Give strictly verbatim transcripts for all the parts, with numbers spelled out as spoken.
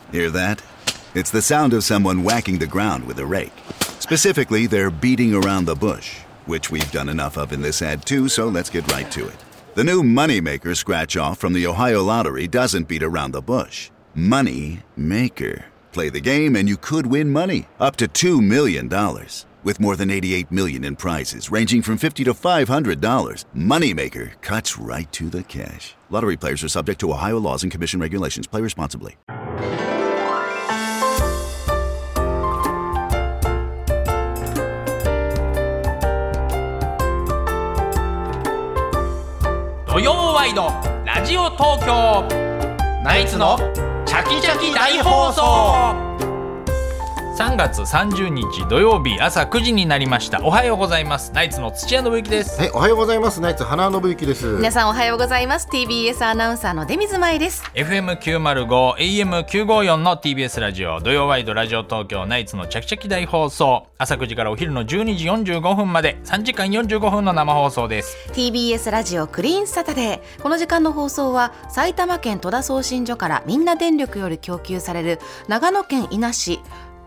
Hear that? It's the sound of someone whacking the ground with a rake. Specifically, they're beating around the bush, which we've done enough of in this ad too, so let's get right to it. The new Moneymaker scratch-off from the Ohio Lottery doesn't beat around the bush. Money Maker. Play the game and you could win money, up to two million dollars. With more than eighty-eight million dollars in prizes, ranging from fifty dollars to five hundred dollars, Moneymaker cuts right to the cash. Lottery players are subject to Ohio laws and commission regulations. Play responsibly. 土曜ワイドラジオ東京ナイツのチャキチャキ大放送。さんがつさんじゅうにち土曜日朝くじになりました。おはようございます。ナイツの土屋信之です。 はい、おはようございます。ナイツ花信之です。 皆さんおはようございます。 ティービーエス アナウンサーの出水舞です。 エフエムきゅうまるご エーエムきゅうごよん の ティービーエス ラジオ土曜ワイドラジオ東京ナイツのチャキチャキ大放送。朝くじからお昼のじゅうにじよんじゅうごふんまでさんじかんよんじゅうごふんの生放送です。 ティービーエス ラジオクリーンサタデー。この時間の放送は埼玉県戸田送信所からみんな電力より供給される長野県伊那市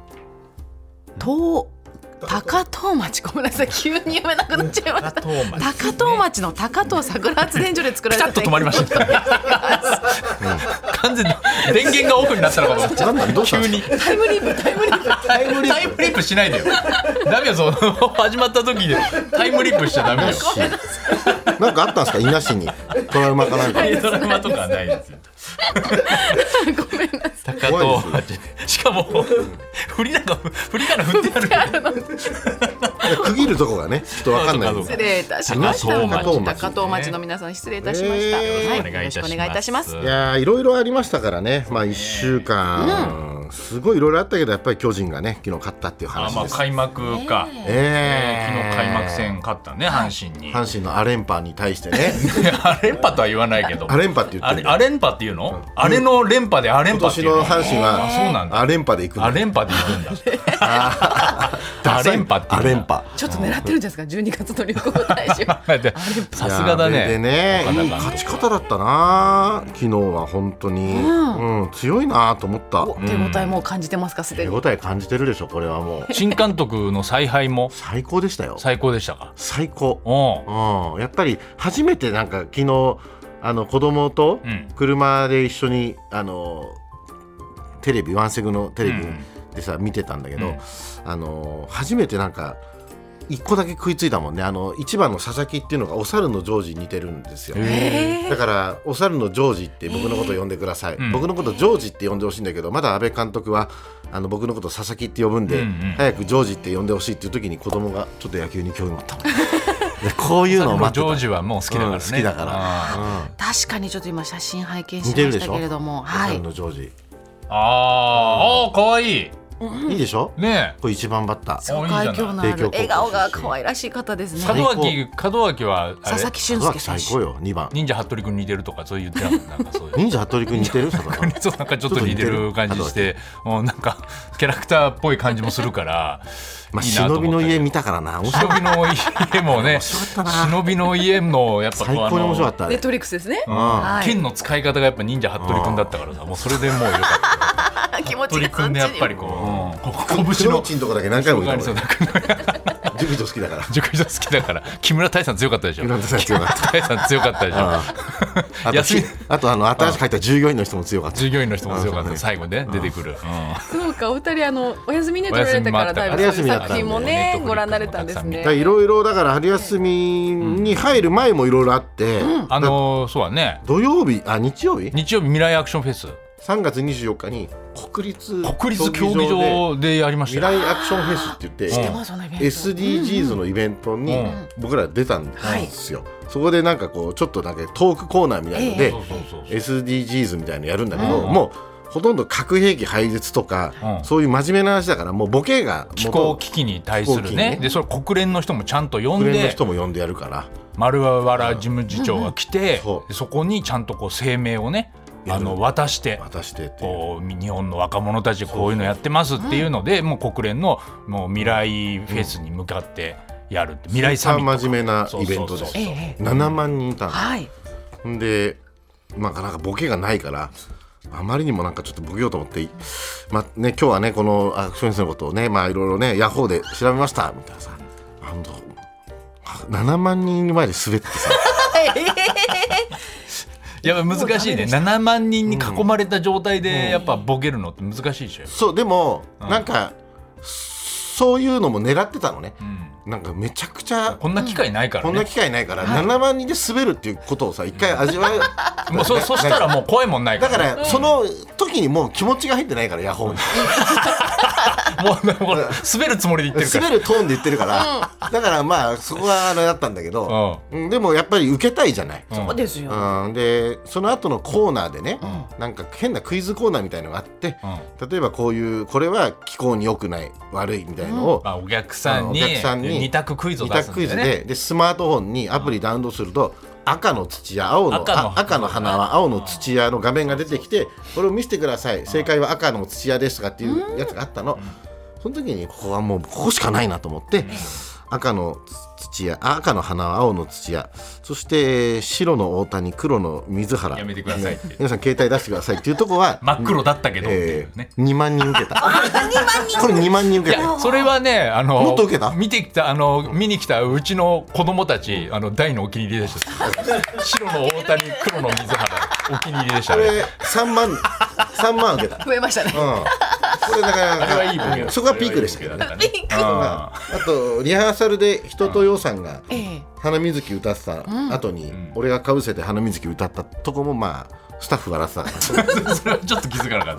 東高遠町、ごめんなさい急に読めなくなっちゃいました。高遠町の高遠桜発電所で作られた。 ピタッと止まりました、うん、完全に電源がオフになったのかと思っちゃった急にタイムリープタイムリープタイムリープしないでよダメよ、その始まった時でタイムリープしちゃダメよ。 なんかあったんですか、伊那市にトラウマかなんか。 トラウマとかはないですよごめんなさい。 高遠町、しかも振りなんか振りから振ってある区切るとこがねちょっと分かんない。 失礼いたしました。 高遠町、高遠町の皆さん失礼いたしました、 えーはい、よろしくお願いいたします。 いやいろいろありましたからね、まあいっしゅうかん、うん、すごいいろいろあったけどやっぱり巨人がね昨日勝ったっていう話です。 あ、まあ、開幕か、 えーえー、昨日開幕戦勝ったね、阪神に。 阪神のアレンパに対してねアレンパとは言わないけど、 アレンパって言ってる。 アレンパっていうの、うん、あれの連覇でアレンパっていうの。 今年の阪神は、 あ、そうなんだ、 アレンパで行くんだ。 アレンパで行くんだアレンパっていうアレンパちょっと狙ってるんじゃないですか、じゅうにがつの流行語大賞さすがだね。 でね、いい勝ち方だったな昨日は本当に、うんうん、強いなと思った。 手応えもう感じてますか、すでに。 手応え感じてるでしょ、これはもう。 新監督の采配も最高でしたよ。 最高でしたか。 最高。お、うん、やっぱり初めてなんか昨日あの子供と車で一緒に、うん、あのテレビワンセグのテレビでさ、うん、見てたんだけど、うん、あの初めてなんか一個だけ食いついたもんね。あの一番の佐々木っていうのがお猿のジョージに似てるんですよ。だからお猿のジョージって僕のこと呼んでください、うん、僕のことジョージって呼んでほしいんだけど、まだ安倍監督はあの僕のこと佐々木って呼ぶんで、うんうん、早くジョージって呼んでほしいっていう時に子供がちょっと野球に興味持ったもんでこういうのを待ってた。 ジョージはもう好きだからね、うん、 好きだから、うん、 確かにちょっと今写真拝見しましたけれども、 はい、お猿のジョージ、 あー、かわいい、 いいでしょ、ね、これ一番バッター、 そう愛嬌のある笑顔が可愛らしい方ですね。 門脇、門脇はあれ佐々木俊介選手、 最高よ。にばん忍者服部君に似てるとかそう言ってなかった。なんかそういう忍者服部君に似てるそうなんかちょっと似てる感じして、もうなんかキャラクターっぽい感じもするからまあ、忍びの家見たからな。 忍びの家もね忍びの家のやっぱ最高に面白かった。 ネットフリックスですね、 うんはい、剣の使い方がやっぱ忍者服部君だったからさ、もうそれでもうよかった気持ちがそっちに服部君でやっぱりこう、うん、 拳のチンとこだけ何回も言ったもん熟女好きだから熟女好きだから木村多江さん強かったでしょ。 木村多江強かった多江さん強かったでしょ。あと休みあとあの新しく入った従業員の人も強かった。 従業員の人も強かった。最後ね出てくる、 うん、そうか、お二人あのお休みね取られたからだいぶそういう作品もねご覧になれたんですね。 いろいろだから春休みに入る前もいろいろあって、 うん、あのー、そうはね土曜日あ日曜日日曜日未来アクションフェスさんがつにじゅうよっかに国立国立競技場でやりました。 未来アクションフェスって言って、うん、エスディージーズ のイベントに僕ら出たんですよ、うん、そこでなんかこうちょっとなんかトークコーナーみたいなので エスディージーズ みたいなのやるんだけど、うん、もうほとんど核兵器廃絶とか、うん、そういう真面目な話だから、もうボケが気候危機に対する ね, ねでそれ国連の人もちゃんと呼んで、 国連の人も呼んでやるから丸原事務次長が来て、うんうん、そ, そこにちゃんとこう声明をねあの渡して渡してってこう日本の若者たちこういうのやってますっていうので、もう国連のもう未来フェスに向かってやるって、未来サミット、 真面目なイベントですよ。ななまんにんいたんです、はい、でまあなんかボケがないからあまりにもなんかちょっとボケようと思って、まあね、今日はねこのアクション先生のことをねまあいろいろねヤホーで調べましたみたいなさ、あのななまんにん前で滑ってさいや難しいね。ななまんにんに囲まれた状態でやっぱボケるのって難しいでしょ。 そうでも、うん、なんかそういうのも狙ってたのね、うん、なんかめちゃくちゃこんな機会ないからね、 こんな機会ないから、はい、ななまんにんで滑るっていうことをさ一回味わうもう そ, そしたらもう怖いもんないから、 ね、だからその時にもう気持ちが入ってないからヤホーにもう滑るつもりで言ってるから滑るトーンで言ってるから、うん、だからまあそこはあれだったんだけど、うん、でもやっぱり受けたいじゃない、 うん、そうですよ、 うん、でその後のコーナーでね、うん、なんか変なクイズコーナーみたいのがあって、うん、例えばこういうこれは気候に良くない悪いみたいのを、うん、 あお客さんにに択クイズを出すんだよね。に択クイズ で, でスマートフォンにアプリダウンロードすると、赤の土や青の赤 の, 赤の花は青の土屋の画面が出てきて、これを見せてください、正解は赤の土屋ですとかっていうやつがあったの、うん、その時にここはもうここしかないなと思って、赤の土屋、赤の花は青の土屋、そして白の大谷、黒の水原、 やめてくださいって皆さん携帯出してくださいっていうとこは真っ黒だったけど、えーね、 にまんにん受けたこれにまんにん受けた。 それはね、あのもっと受けた見てきたあの見に来たうちの子供たち、あの大のお気に入りでした白の大谷、黒の水原お気に入りでした。 これさんまんさんまん受けた。 増えましたね、 うんこれだからあれはいい分野、 そこがピークでしたけどね。あとリハーサルで人とようさんが花水木歌ってた後に俺がかぶせて花水木歌ったとこもまあスタッフ笑ってたからそれはちょっと気づかなかった。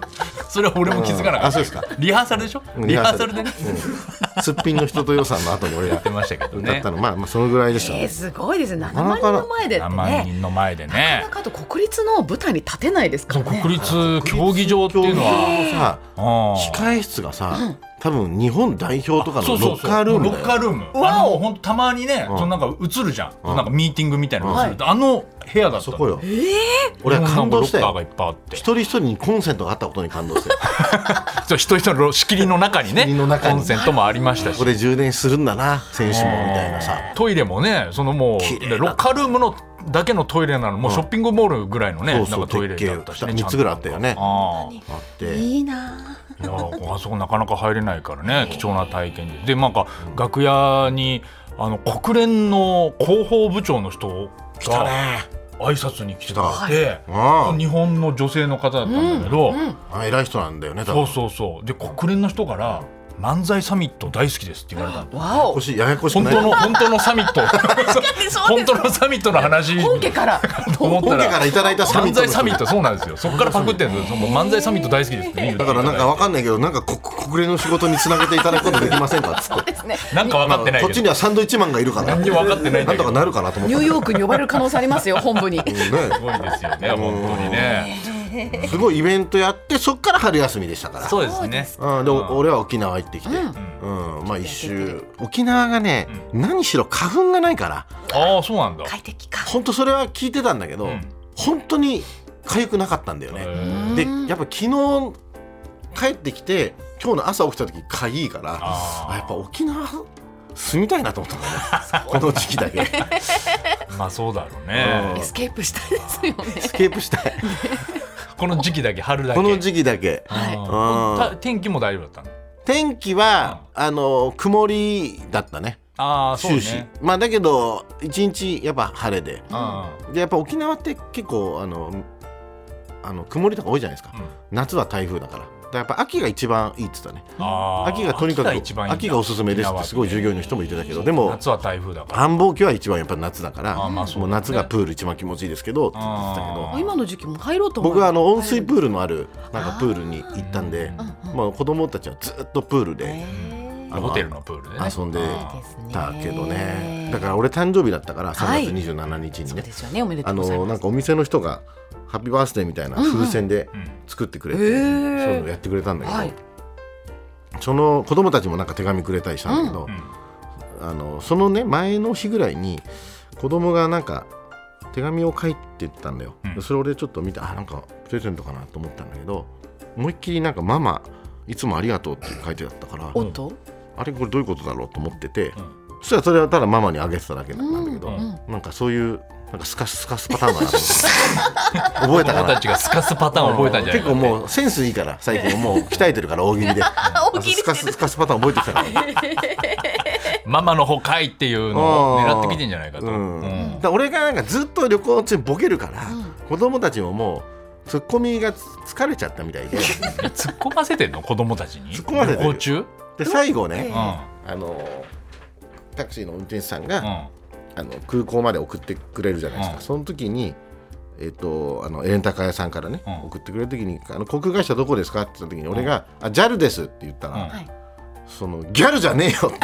それは俺も気づかなかった、うん、あそうですか。 リハーサルでしょ、リハーサルでね、 うん、すっぴんの人とようさんの後に俺がやってましたけどね、 歌ったの、まあ、まあそのぐらいでしたね、 えー、すごいですね。ななまんにんの前でってね、 ななまんにんの前でね、 なかなかと国立の舞台に立てないですからね。 国立競技場っていうのはさ、控え室がさ、うん、多分日本代表とかのロッカールームだよ。 ロッカールーム、あのほんとたまにね、うん、そのなんか映るじゃん、うん、なんかミーティングみたいなのがすると、うん、あの部屋だった。 そこよ、 えー、 俺は感動したよ。 ロッカーがいっぱいあって、 一人一人にコンセントがあったことに感動してそう一人一人の仕切りの中にねコンセントもありましたし、 ここで充電するんだな選手もみたいなさ。 トイレもね、そのもうロッカールームのだけのトイレなの、もうショッピングモールぐらいのね、うん、なんかトイレだったしね、 みっつぐらいあったよね。 ああっていいな。 いやあそこなかなか入れないからね、貴重な体験で。でなんか楽屋にあの国連の広報部長の人が挨拶に来てたって、はい、日本の女性の方だったんだけど、うんうん、 あ偉い人なんだよね。 そうそうそう。で国連の人から漫才サミット大好きですって言われたんだ。 ややこしい、ややこしくない。 本当の本当のサミット本当のサミットの話本家からと思ったら、 本家からいただいたサミット、 漫才サミット、そうなんですよ。そこからパクってるんですよ。漫才サミット大好きですって言う。 だからなんかわかんないけど、なんか国連の仕事につなげていただくことできませんかって。 そうですね。 なんか分かってないけど、 こっちにはサンドイッチマンがいるから何にも分かってないんだけど、 なんとかなるかなと思って。 ニューヨークに呼ばれる可能性ありますよ本部に、ね、 すごいですよね本当にね。 すごいイベントやって、そっから春休みでしたから。 そうですね。 うん、で俺は沖縄行ってきて、うんうん、まあ一周沖縄がね、うん、何しろ花粉がないから。 ああそうなんだ。 快適か。 本当それは聞いてたんだけど、うん、本当に痒くなかったんだよね。でやっぱ昨日帰ってきて今日の朝起きた時かゆいから、ああやっぱ沖縄住みたいなと思ったんだねこの時期だけまあそうだろうね、 うん、エスケープしたいですよね。 エスケープしたいこの時期だけ、春だけ、 この時期だけ、 はい、天気も大丈夫だったの？天気は、うん、あの曇りだったね。 あそうね。 終始まあだけど一日やっぱ晴れで、うん、でやっぱ沖縄って結構あのあの曇りとか多いじゃないですか、うん、夏は台風だからだやっぱ秋が一番いいって言ったね。秋がとにかく秋 が, 秋がおすすめですってすごい従業員の人も言ってたけど、でも夏は台風だから繁忙期は一番やっぱ夏だから、まあそうね、もう夏がプール一番気持ちいいですけどって言ってたけど、 今の時期も入ろうと思う。 僕はあの温水プールのあるなんかプールに行ったんで、まあ子供たちはずっとプールでホテルのプールで、ね、 遊んでたけどね。だから俺誕生日だったからさんがつにじゅうしちにちにね、あのなんかお店の人がハッピーバースデーみたいな風船で作ってくれて、うんうん、そういうのやってくれたんだけど、はい、その子供たちもなんか手紙くれたりしたんだけど、うん、あのそのね前の日ぐらいに子供がなんか手紙を書いてったんだよ、うん、それ俺ちょっと見て、あなんかプレゼントかなと思ったんだけど、思いっきりなんかママいつもありがとうって書いてあったから、 うん、 あれこれどういうことだろうと思ってて、うん、そしたらそれはただママにあげてただけなんだけど、うんうん、なんかそういうなんかスカススカスパターンかなと思って覚えたか子供な。 たちがスカスパターン覚えたんじゃない結構もうセンスいいから最近もう鍛えてるから大喜利で大喜利してるスカススカスパターン覚えてきたからママの方かいっていうのを狙ってきてんじゃないかと、 うんうん、 だから俺がなんかずっと旅行中ボケるから、うん、子供たちももうツッコミが疲れちゃったみたいで突っ込ませてんの子供たちに突っ込ませてる旅行中で最後ね、 うん、 あのタクシーの運転手さんが、 うんあの空港まで送ってくれるじゃないですか、うん、その時に、えー、とあのレンタカー屋さんからね、うん、送ってくれる時にあの航空会社どこですかって言った時に俺が、うん、あ ジャル ですって言ったら、うん、そのギャルじゃねえよって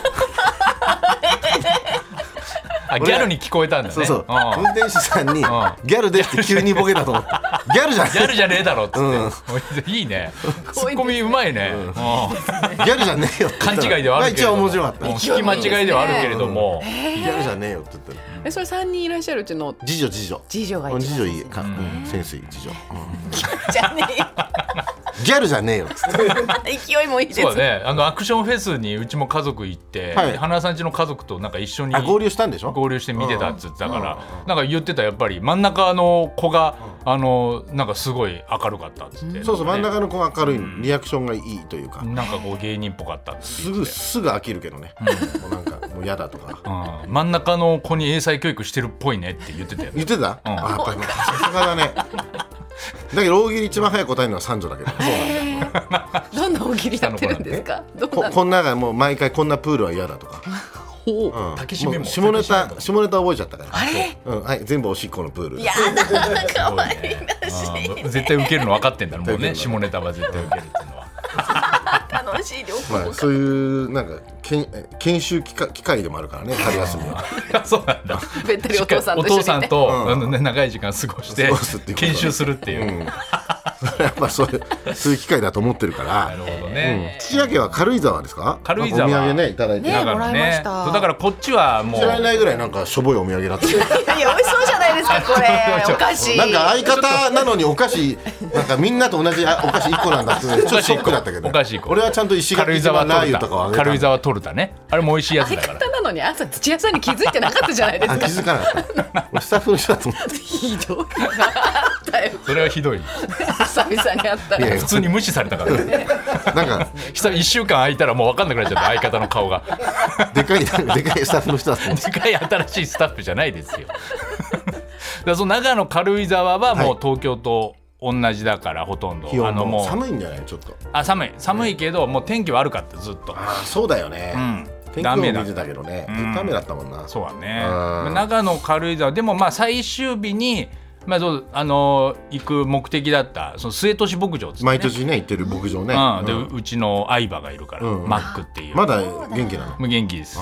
あギャルに聞こえたんだね。 そうそう、うん、運転手さんに、うん、ギャルですって急にボケたと思ってギャルじゃねえギャルじゃねえだろっつって、うん、いいねツッコミうまいね、うんうん、ギャルじゃねえよって勘違いではあるけれども、 一応面白かった聞き間違いではあるけれども、 うん、ギャルじゃねえよって言ったら、 えそれさんにんいらっしゃるうちの次女次女次女が一番次女いいか、 うんうん、センスいい次女、うん、 ギャルじゃねえよギャルじゃねえよっつって勢いもいいです。 そうだね、あのアクションフェスにうちも家族行って、はい、花輪さん家の家族となんか一緒にあ合流したんでしょ。 合流して見てたっつってたから、なんか言ってたやっぱり真ん中の子が、あのなんかすごい明るかったっつって、 そうそう、真ん中の子が明るい、リアクションがいいというか、 なんかこう芸人っぽかったっつってすぐすぐ飽きるけどね、もうなんかもう嫌だとか、 うん、真ん中の子に英才教育してるっぽいねって言ってたよね。 言ってた、 うん、 あやっぱりさすがだねだけど大喜利一番早く答えるのは三女だけど、 どんな大喜利やってるんですか。どここんながもう毎回こんなプールは嫌だとか、 うん、竹締めも下ネタ下ネタ覚えちゃったから、 あれ、 うん、はい、全部おしっこのプール。 やだかわいらしい、 絶対受けるの分かってんだろもうね、下ネタは絶対受けるっていうのは楽しい旅行、 まあ、そういうなんか研研修機会、機会でもあるからね、春休みはそうなんだ。 べったりお父さんとお父さんと、 うん、 あのね、長い時間過ごして研修するっていう、うん、 やっぱそういうそういう機会だと思ってるから。 なるほどね、 うん、土屋家は軽井沢ですか。 軽井沢お土産ねいただいて、 ね、もらいました。 そうだからこっちはもう知らないぐらいなんかしょぼいお土産だったいやいや美味しそうじゃないですかこれお菓子なんか相方なのにお菓子なんかみんなと同じお菓子いっこなんだってちょっとショックだったけど、 お菓子いっこ俺はちゃんと石垣島ラー油とかをあげた。 軽井沢トルタね、あれも美味しいやつだから。 相方なのに朝土屋さんに気づいてなかったじゃないですか。 あ気づかなかったスタッフの人だと思ってひどいなだよそれはひどい。 久々に会ったら普通に無視されたからねなんかいっしゅうかん空いたらもう分かんなくなっちゃった相方の顔がでかいでかいスタッフの人だと思ってでかい新しいスタッフじゃないですよだからその長野軽井沢はもう東京と同じだから、ほとんど気温あのもう寒いんじゃないちょっと。 あ寒い寒いけど、もう天気悪かったずっと。 あそうだよね、うん、天気予報見てたけどね、ダメだったもんな。 そうだね、長野軽井沢でもまあ最終日にまあ、そうあのー、行く目的だったその末年牧場ですね、 毎年ね行ってる牧場ね、 うん、で う, うちの相葉がいるから、うん、マックっていうまだ元気なの。 元気です、うん、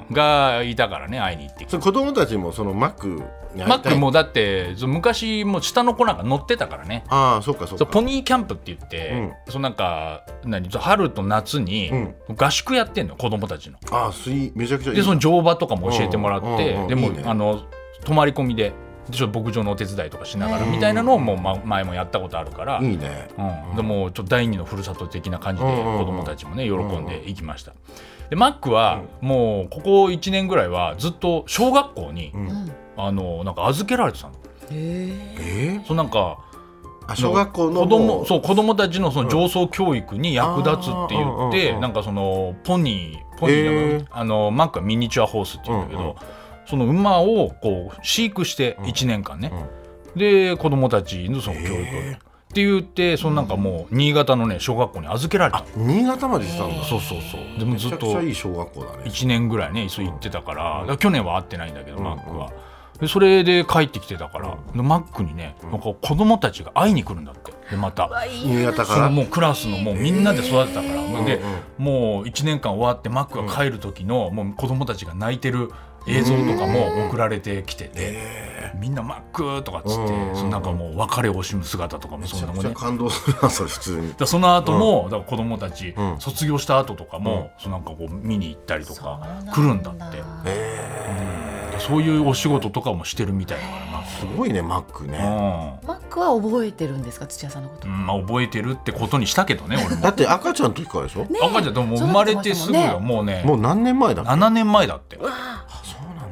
がいたからね会いに行ってきて。 子供たちもそのマックに会いたい。 マックもだって昔もう下の子なんか乗ってたからね。 ああそうかそうか。 ポニーキャンプって言って、うん、そのなんか何春と夏に合宿やってんの、子供たちの。 ああ水めちゃくちゃいい。 でその乗馬とかも教えてもらって、うんうん、でもいい、ね、あの泊まり込みでちょっと牧場のお手伝いとかしながらみたいなのをもう、ま、前もやったことあるからいいね、 うん、でもちょっと第二のふるさと的な感じで子供たちもね喜んでいきました。でマックはもうここいちねんぐらいはずっと小学校に、うん、あのなんか預けられてたの。 えー、 そうなんかあ小学校の子供そう子供たちのその上層教育に役立つって言って、うん、なんかそのポニーポニー、えー、あのマックはミニチュアホースって言うんだけど、うんうん、その馬をこう飼育していちねんかんね、うんうん、で子供たちのその教育を、えー、って言ってそのなんかもう新潟のね小学校に預けられた。 新潟まで行ってたんだ。 そうそうそう。でもずっとめちゃくちゃいい小学校だね。 いちねんぐらいねそう行ってたから、うん、だから去年は会ってないんだけど、うん、マックはでそれで帰ってきてたから、うん、マックにねなんか子供たちが会いに来るんだって。でまた新潟からそのもうクラスのもうみんなで育てたから、えー、で、うんうん、もういちねんかん終わってマックが帰る時の、うん、もう子供たちが泣いてる映像とかも送られてきてて、えー、みんなマックとかっつって、そのなんかもう別れを惜しむ姿とかもそんなもんね。 めちゃくちゃ感動するなそれ普通に。 だその後も、うん、だから子供たち、うん、卒業した後とかも、うん、そのなんかこう見に行ったりとか来るんだって。えー、うん、そういうお仕事とかもしてるみたいだからな。 すごいねマックね、 うん、マックは覚えてるんですか土屋さんのこと、 うんまあ、覚えてるってことにしたけどね俺もだって赤ちゃんの時からでしょ、 ね、赤ちゃんでも生まれてすぐよ、もうねもう何年前だっけ。 ななねんまえだって。 あそうなんだ。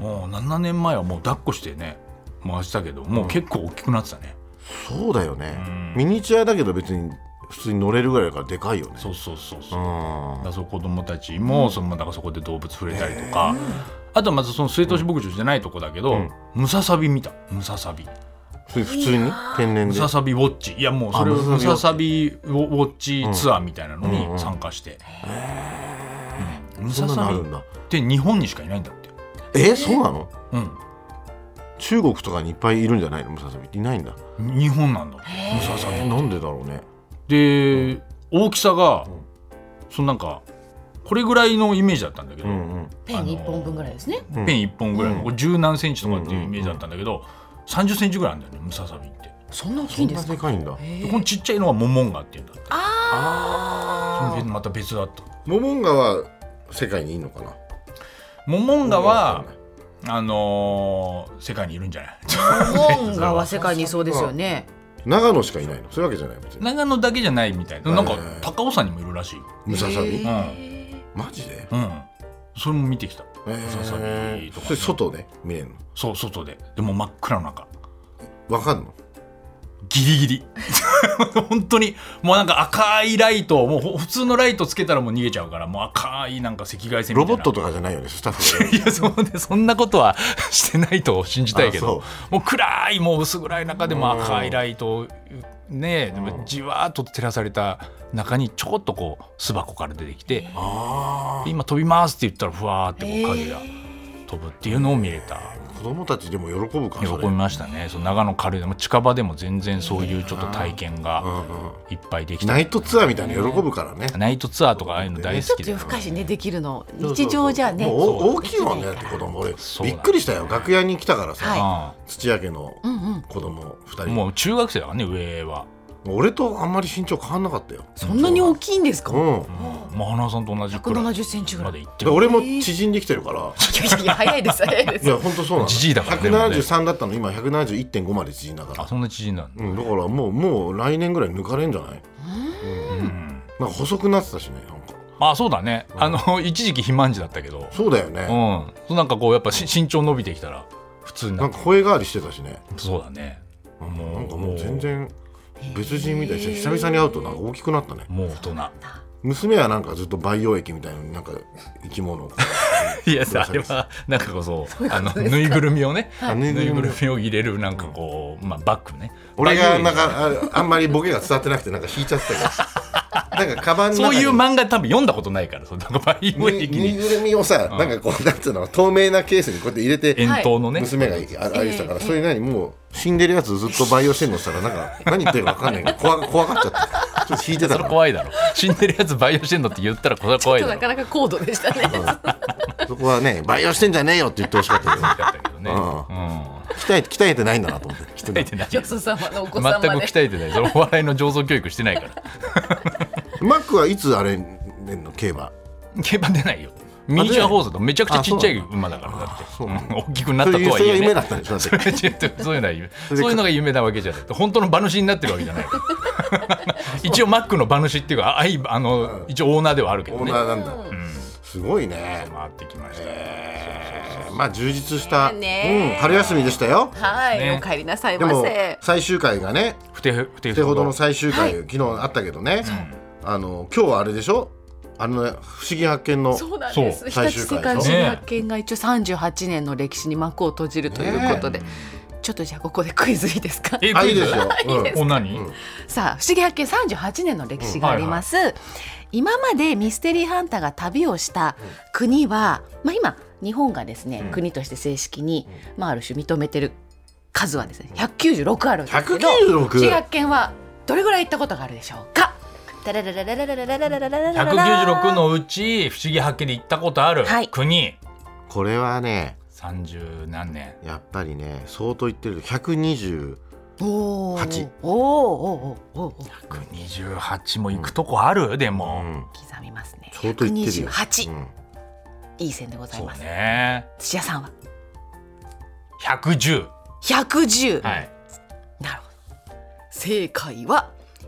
もうななねんまえはもう抱っこしてね回したけど、もう結構大きくなってたね、 うん、そうだよね、 うん、 ミニチュアだけど別に普通に乗れるぐらいだからでかいよね。 そうそうそうそう、 うん、 だからそう子供たちも、うん、そのだからそこで動物触れたりとか、あとはまずその末年牧場じゃないとこだけど、うん、ムササビ見た。ムササビそれ普通に天然でムササビウォッチ、いやもうそれをムササビウォッチツアーみたいなのに参加して、うんうん、ムササビって日本にしかいないんだって。 えそうなの？ うん、 中国とかにいっぱいいるんじゃないの？ムササビっていないんだ。 日本なんだってムササビ。 なんでだろうね。 で、うん、大きさが、うん、そのなんかこれぐらいのイメージだったんだけど、うんうん、 ペンいっぽんぶんぐらいですね。 ペンいっぽんぐらいの、うん、十何センチとかっていうイメージだったんだけど、さんじゅっセンチぐらいあるんだよねムササビって。 そんな大きいんですか？ そんなでかいんだ。 このちっちゃいのはモモンガっていうんだって。 ああ、また別だった。 モモンガは世界にいいのかな？ モモンガはあのー、世界にいるんじゃない？ モモンガは世界にいそうですよね。 長野しかいないの？そういうわけじゃない。別に長野だけじゃないみたいな。なんか高尾山にもいるらしい。 ムササビ？ うん、 マジで？ うん。それも見てきた。ムササビとか、ね。 それ外で見れるの？ そう、外で。でも真っ暗の中。 わかんの？ ギリギリ本当にもうなんか赤いライト、もう普通のライトつけたらもう逃げちゃうから、もう赤いなんか赤外線みたいな。 ロボットとかじゃないよねスタッフいやそうね、そんなことはしてないと信じたいけど、もう暗い、もう薄暗い中でも赤いライトね、でもじわーっと照らされた中にちょこっとこう巣箱から出てきて、今飛びますって言ったらふわーってこう影が飛ぶっていうのを見れた。 子供たちでも喜ぶか？ 喜びましたね。その長野軽井でも近場でも全然そういうちょっと体験がいっぱいできた。 ナイトツアーみたいに喜ぶからね。 ナイトツアーとかああいうの大好きで、 ちょっと夜更かしねできるの日常じゃね。 もう大きいもんねって子供。俺びっくりしたよ。楽屋に来たからさ、はい、土屋家の子供ふたり、 もう中学生だからね上は。 俺とあんまり身長変わんなかったよ。 そんなに大きいんですか？ うん、まあ花さんと同じくらいひゃくななじゅっセンチぐらいまでいってる。俺も縮んできてるから。 いや早いです早いです。 いや本当そうなの。 じじいだからね。 ひゃくななじゅうさんだったの今ひゃくななじゅういってんごまで縮んだから。 あ、そんな縮んだ。 うん、だからもうもう来年ぐらい抜かれんじゃない？うん。なんか細くなってたしね。なんか。 あ、そうだね。あの一時期肥満児だったけど。 そうだよね。 うん。なんかこうやっぱ身長伸びてきたら普通になんか声変わりしてたしね。 そうだね。 もうなんかもう全然。別人みたいに久々に会うとなんか大きくなったね。 もう大人。 娘はなんかずっと培養液みたいななんか生き物いやさ、あれはなんかこそあのぬいぐるみをね、ぬいぐるみを入れるなんかこう、まあ、バッグね。 俺がなんか あ, あんまりボケが伝わってなくてなんか引いちゃってたけどなんかカバンの中にそういう漫画多分読んだことないから、そうなんか培養液にぬいぐるみをさ、なんかこうなんていうの透明なケースにこうやって入れて遠投のね娘があれしたから、それ何もう死んでるやつずっと培養してんのしたらなんか何言ってるか分かんないけど怖, 怖がっちゃってちょっと引いてたから。 それ怖いだろ。死んでるやつ培養してんのって言ったらこれは怖いだろ。 なかなか高度でしたね、 うん、そこはね培養してんじゃねえよって言ってほしかったけどね、うんうん、鍛えて鍛えてないんだなと思って鍛えてない。 よそ様のお子様で全く鍛えてない。そのお笑いの上層教育してないからマックはいつあれ出んの？競馬競馬出ないよ。ミニチュアホースとめちゃくちゃちっちゃい馬だからだって、うん、大きくなったとはいえね。 それが夢だったんでしょ。そういうのは夢そういうのが夢なわけじゃない。本当の馬主になってるわけじゃない一応マックの馬主っていうかあいあの一応オーナーではあるけどね。 オーナーなんだ、うん、すごいね。 回ってきました、 えー、まあ充実した、うん、春休みでしたよ。 はい、ね、お帰りなさいませ。 でも最終回がねふてふてほどの最終回、はい、昨日あったけどね、うん、あの今日はあれでしょ、あの、ね、不思議発見のそうなんです。日立世界不思議発見が一応さんじゅうはちねんの歴史に幕を閉じるということで、ね、ちょっとじゃあここでクイズいいですか？ えあ、いいですよ。 うん、何、うん、 さあ不思議発見さんじゅうはちねんの歴史があります、うんはいはい、今までミステリーハンターが旅をした国は、まあ、今日本がですね、うん、国として正式に、まあ、ある種認めてる数はですねひゃくきゅうじゅうろくあるんですけど、 ひゃくきゅうじゅうろく？不思議発見はどれぐらい行ったことがあるでしょうか？ ひゃくきゅうじゅうろくのうち不思議発見で行ったことある国、はい、 これはねさんじゅうなんねんやっぱりね相当言ってるひゃくにじゅうはち。 おーおーおーおーひゃくにじゅうはちも行くとこある、うん、でも、うん、 刻みますね。 相当言ってるよ。ひゃくにじゅうはち、 うん、いい線でございます。 そうね。 土屋さんはひゃくじゅう。 ひゃくじゅう、 はい、 なるほど。正解は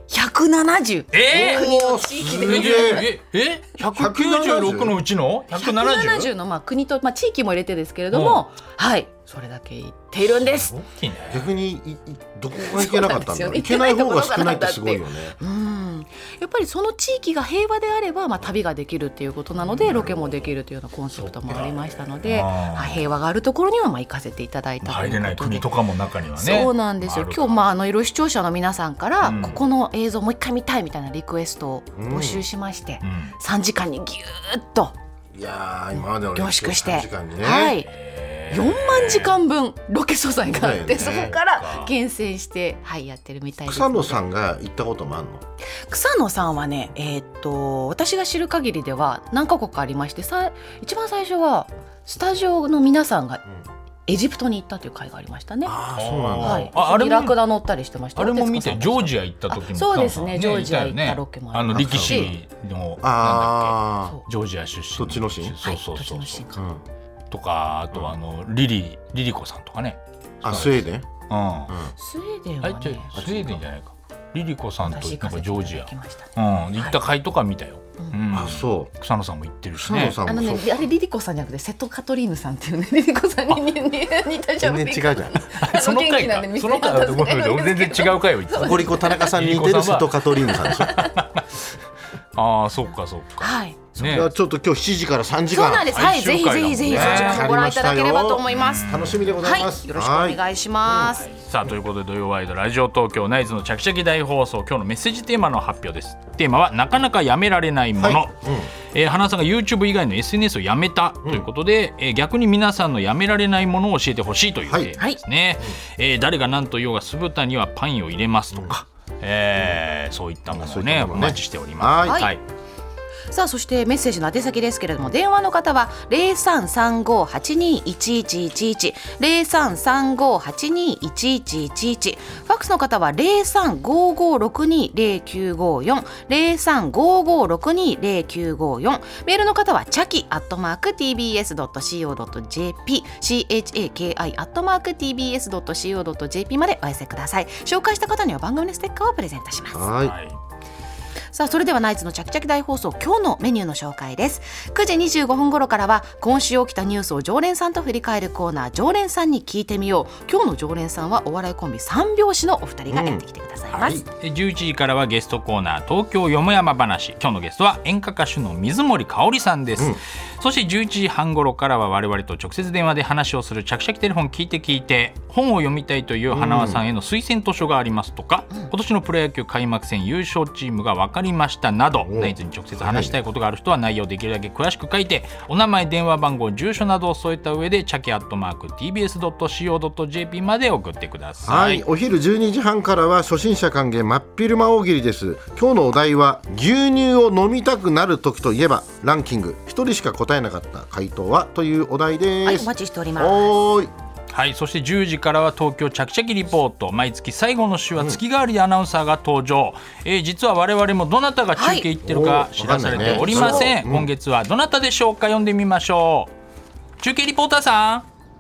ひゃくななじゅう、 えー、 国の地域でえええひゃくきゅうじゅうろくのうちのひゃくななじゅう？ ひゃくななじゅうのまあ国と、まあ、地域も入れてですけれども、はいそれだけ言っているんです。 大きいね。 逆にいいどこが行けなかったんだろう。 ね、 行けない方が少ないってすごいよね。 うんやっぱりその地域が平和であれば、まあ、旅ができるっていうことなのでロケもできるというようなコンセプトもありましたので、あ平和があるところにはまあ行かせていただいたということで、 入れない国とかも中にはね。 そうなんですよ。今日まああのいろいろ視聴者の皆さんから、 うん、 ここの映像もう一回見たいみたいなリクエストを募集しまして、うん、さんじかんにギューッといや今までの凝縮して、 さんじかんにね、 はいよんまんじかんぶんロケ素材があって、ね、そこから厳選して、はい、やってるみたいです。 草野さんが行ったこともあるの？ 草野さんはね、えー、っと私が知る限りでは何カ国かありまして、さ一番最初はスタジオの皆さんがエジプトに行ったという会がありましたね。 あそうなんだ、 はい、ああれもラクダ乗ったりしてました。 あれも見てジョージア行った時もそうですね、ジョージア行ったロケもありましたし、 あの力士のなんだっけジョージア出身そっちのシーンそうそうそう、 はい、 とかあとはあのリリリリコさんとかね。 あスウェーデン、うん、 スウェーデンはね、 スウェーデンじゃないか、リリコさんとなんかジョージア、 ね、 うん、行った回とか見たよ、 うんうん、 あそう草野さんも行ってるしね。 あのねあれリリコさんじゃなくてセトカトリーヌさんっていうね、リリコさんに似たしゃべり全然違うじゃんその回かその回は全然違う回を言ってた。 ココリコ田中さんに似てるセトカトリーヌさんでしょああそっかそっか、 はいね、ちょっと今日しちじからさんじかん、 そうなんです、はい、ぜひぜひぜひそちらもご覧いただければと思います。 楽しみでございます、 はい、よろしくお願いします、 はい、さあということで土曜ワイドラジオ東京ナイツのチャキチャキ大放送、今日のメッセージテーマの発表です。テーマはなかなかやめられないもの、はいうんえー、花さんが YouTube 以外の エスエヌエス をやめたということで、うんえー、逆に皆さんのやめられないものを教えてほしいというテーマですね、はいえー、誰が何と言おうが酢豚にはパンを入れますとか、うんえー、そういったものをね、ねお待ちしております。はい、はいさあそしてメッセージの宛先ですけれども、電話の方は ゼロさんさんご はちにいちいちいちいち ゼロさんさんご はちにいちいちいちいち、ファックスの方は ゼロさんごごろくにゼロきゅうごよん ゼロさんごごろくにゼロきゅうごよん、メールの方はチャキアットマーク ティービーエスドットシーオードットジェーピー チャキ アットマーク ティービーエスドットシーオードットジェーピー までお寄せください。紹介した方には番組のステッカーをプレゼントします。 はいさあそれではナイツのチャキチャキ大放送、今日のメニューの紹介です。くじにじゅうごふん頃からは今週起きたニュースを常連さんと振り返るコーナー、常連さんに聞いてみよう。今日の常連さんはお笑いコンビ三拍子のお二人がやってきてくださいます、 うんはい、じゅういちじからはゲストコーナー東京よもやま話、今日のゲストは演歌歌手の水森かおりさんです、うん、そしてじゅういちじはん頃からは我々と直接電話で話をするチャキチャキテレフォン聞いて聞いて、本を読みたいという花輪さんへの推薦図書がありますとか、うん、今年のプロ野球開幕戦優勝チームが分かりましたなど、ナイツに直接話したいことがある人は内容できるだけ詳しく書いて、お名前電話番号住所などを添えた上でチャキアットマーク ティービーエスドットシーオードットジェーピー まで送ってください。 はい、お昼じゅうにじはんからは初心者歓迎真っ昼間大喜利です。今日のお題は牛乳を飲みたくなる時といえばランキング、ひとりしか答えなかった回答はというお題です。 はい、お待ちしております。 おーいはい、そしてじゅうじからは東京チャキチャキリポート、毎月最後の週は月替わりでアナウンサーが登場、うんえー、実は我々もどなたが中継行ってるか知らされておりません、はいね、今月はどなたでしょうか、読んでみましょう。中継リポーターさん。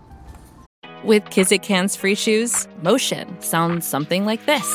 With Kizik hands-free shoes, motion sounds something like this.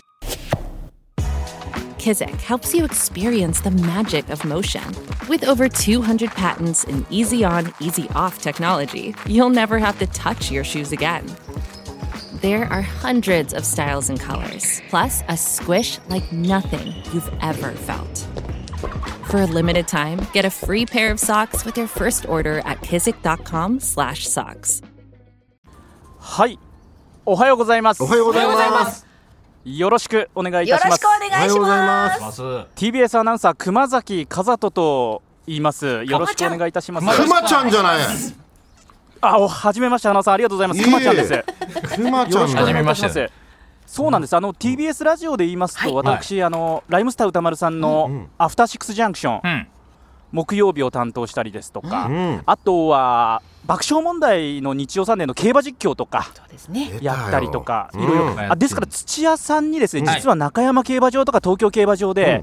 Kizik helps you experience the magic of motion. With over two hundred patents and easy-on, easy-off technology, you'll never have to touch your shoes again. There are hundreds of styles and colors, plus a squish like nothing you've ever felt. For a limited time, get a free pair of socks with your first order at kizik dot com slash socks. はい、おはようございます。 おはようございます。 よろしくお願いいたします。 よろしくお願いします。 ティービーエス アナウンサー熊崎和人と言います。よろしくお願いいたします。 熊ちゃんじゃない。 あ、おはじめまして、アナウンサーありがとうございます。熊ちゃんです。 熊ちゃん、 はじめまして。そうなんです。あの ティービーエス ラジオで言いますと、はい、私あのライムスター歌丸さんのアフターシックスジャンクション、うん、木曜日を担当したりですとか、うん、あとは爆笑問題の日曜サンデーの競馬実況とかやったりとか、いろいろ、あですから土屋さんにですね、実は中山競馬場とか東京競馬場で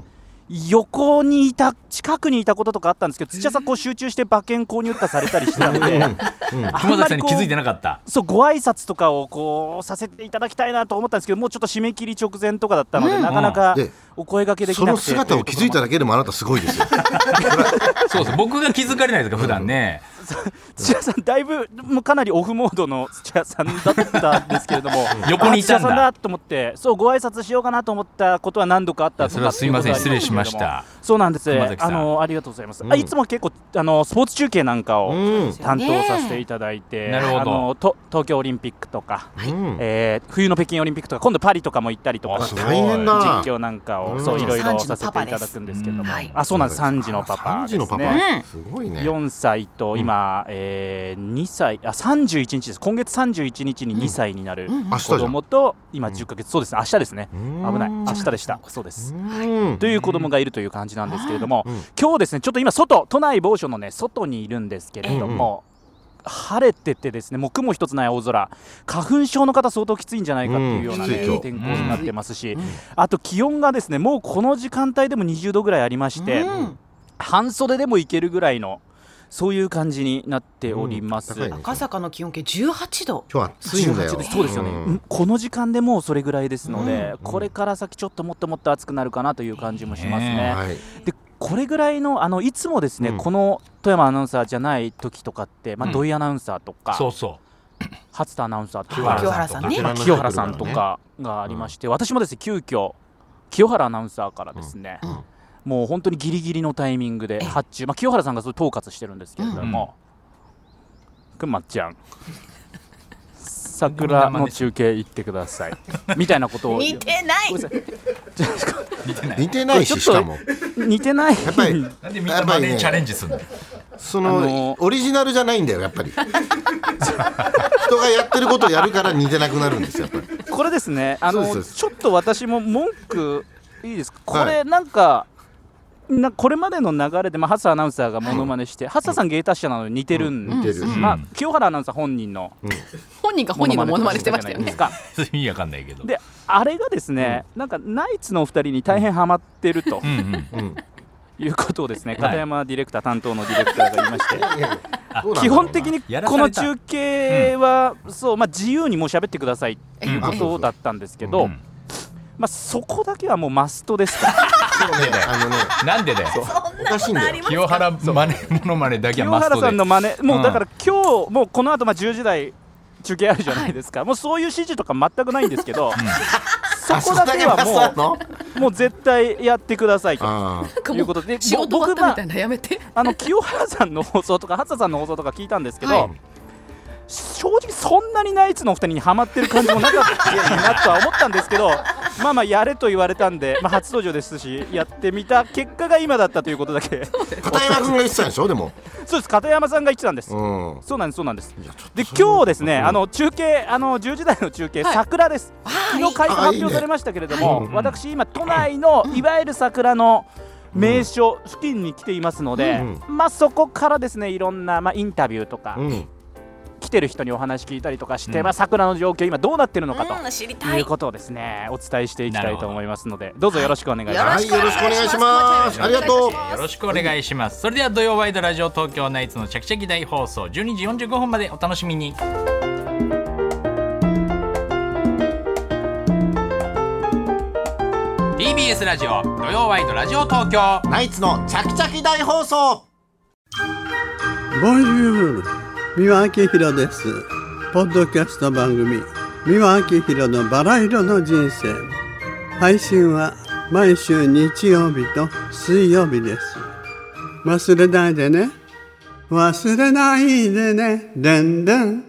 横にいた近くにいたこととかあったんですけど、土屋さんこう集中して馬券購入とかされたりしたので、 熊崎さんに気づいてなかった。 そうご挨拶とかをこうさせていただきたいなと思ったんですけど、もうちょっと締め切り直前とかだったので、うん、なかなかお声掛けできなくて、 その姿を気づいただけでもあなたすごいですよそうです、僕が気づかれないですか普段ね。 土屋さんだいぶもうかなりオフモードの土屋さんだったんですけれども横にいたんだ。 土屋さんだと思って、そうご挨拶しようかなと思ったことは何度かあったとか。 それはすいません、失礼しました。 そうなんです、あのありがとうございます、うん、あいつも結構あのスポーツ中継なんかを担当させていただいて、うん、あのと東京オリンピックとか、はい、えー、冬の北京オリンピックとか今度パリとかも行ったりとかして、 大変だ実況なんかを、うん、そういろいろさせていただくんですけども、うん、はい、あそうなんです、さんじのパパですね。 さんじのパパ、すごいね。 よんさいと今、うん、えー、にさい、あさんじゅういちにちです。今月さんじゅういちにちににさいになる子供と、今じゅっかげつ、そうですね、明日ですね、危ない、明日でした、そうです、という子供がいるという感じなんですけれども、今日ですね、ちょっと今外、都内某所のね外にいるんですけれども、うん、晴れててですね、もう雲一つない青空、花粉症の方相当きついんじゃないかっていうような、ね、うん、天候になってますし、うん、あと気温がですね、もうこの時間帯でもにじゅうどぐらいありまして、うん、半袖でもいけるぐらいのそういう感じになっております、うん、 赤坂の気温計じゅうはちど、 今日は暑いんだよ。 そうですよね、うん、この時間でもうそれぐらいですので、うん、これから先ちょっともっともっと暑くなるかなという感じもしますね、はい、でこれぐらいの、あのいつもですね、うん、この富山アナウンサーじゃない時とかって、まあ、土井アナウンサーとか、うん、そうそう初田アナウンサーとか清原さんね、 まあ、清原さんとかがありまして、うん、私もですね急遽清原アナウンサーからですね、うんうん、もう本当にギリギリのタイミングで発注、まあ、清原さんがそれ統括してるんですけれども、うん、くまちゃん桜の中継行ってくださいみたいなことを似てない似てないし、しかも似てない。 やっぱりなんでみんなまでチャレンジするの。 その、あのー、オリジナルじゃないんだよやっぱり人がやってることをやるから似てなくなるんですよやっぱり。 これですね、あのー、ちょっと私も文句いいですか、これなんか、なこれまでの流れで、まあ、ハッサアナウンサーがモノマネして、はい、ハッサさん芸達者なのに似てるんです、うんうん、まあ、清原アナウンサー本人の、 うん、本人が本人のモノマネしてましたよね。 意味わかんないけど、 であれがですね、うん、なんかナイツのお二人に大変ハマってると、うんうんうん、いうことをですね、片山ディレクター、担当のディレクターが言いまして、はい、基本的にこの中継は、うん、そう、まあ、自由にもう喋ってくださいっていうことだったんですけど、うん、まあ、そこだけはもうマストですからあのね、なんでだよ、 おかしいんだよ。 清原マネモノマネだけはマストで、 清原さんのマネ、もうだから今日もうこの後まあじゅうじ台中継あるじゃないですか、はい、もうそういう指示とか全くないんですけど、うん、そこだけはもうもう絶対やってくださいということで、 仕事終わったみたいな、やめて。 あの清原さんの放送とか初田さんの放送とか聞いたんですけど、はい、正直そんなにナイツのお二人にハマってる感じもなかったなとは思ったんですけど、まあまあやれと言われたんで、まあ、初登場ですしやってみた結果が今だったということだけ。 片山君が言ってたんでしょ。でもそうです、片山さんが言ってたんです、うん、そうなんですそうなんです。で今日ですね、うん、あの中継、あのじゅうじ台の中継、はい、桜です。昨日開花発表されましたけれども、いいね、私今都内のいわゆる桜の名所付近に来ていますので、うん、まあそこからですねいろんな、まあ、インタビューとか、うん、来てる人にお話聞いたりとかして、うん、まあ、桜の状況今どうなってるのかと、うん、知りたいいうことをですねお伝えしていきたいと思いますので、どうぞよろしくお願いします。 はい、よろしくお願いします。ありがとう。 よろしくお願いします。それでは土曜ワイドラジオ東京ナイツのチャキチャキ大放送じゅうにじよんじゅうごふんまでお楽しみに。ティービーエス ラジオ土曜ワイドラジオ東京ナイツのチャキチャキ大放送。 ボンジュール、三輪明宏です。ポッドキャスト番組三輪明宏のバラ色の人生、配信は毎週日曜日と水曜日です。忘れないでね、忘れないでね、でんでん。